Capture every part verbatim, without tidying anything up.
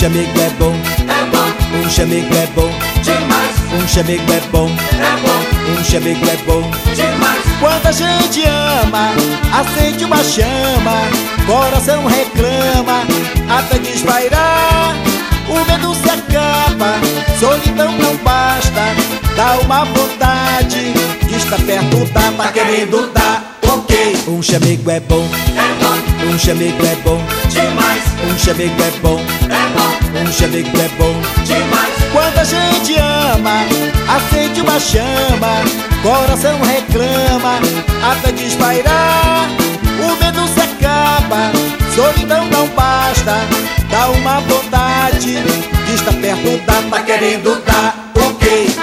chamego é bom, é bom, um chamego é bom, demais, um chamego é bom, é bom, um chamego é bom. demais. Quando a gente ama, acende uma chama, coração reclama, até desvairar. O medo se acaba, solidão não basta, dá uma vontade de estar perto da, tá querendo dar, ok. Um chamego é bom, É bom, um chamego é bom, demais, um chamego é bom, é bom, um chamego é bom. demais. Quando a gente ama, acende uma chama, coração reclama, até desvairar. O medo se acaba, solidão não basta, dá uma vontade de estar perto da, tá querendo dar, ok.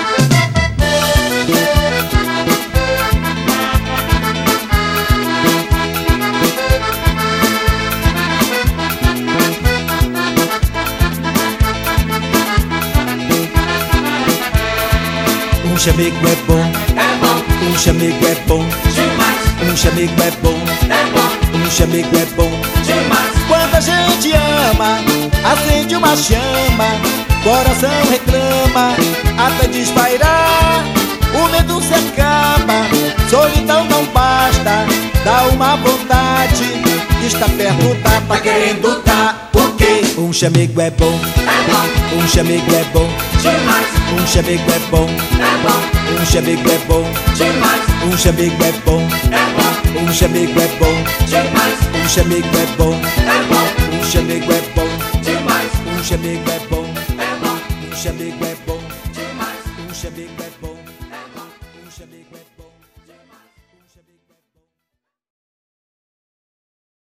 Um chamego é bom, É bom, um chamego é bom, demais, um chamego é bom, é bom, um chamego é bom. demais. Quando a gente ama, acende uma chama, coração reclama, até desvairar. O medo se acaba, solidão não basta, dá uma vontade de estar perto da, tá querendo dar, ok. Um chamego é bom, É bom, um chamego é bom, demais, um chamego é bom, é bom, um chamego é bom, demais, um chamego é bom, é bom, um chamego é bom, demais, um chamego é bom, é bom, um chamego é bom, demais, um chamego é bom, é bom, um chamego é bom, demais, um chamego é bom, é bom. um chamego é bom.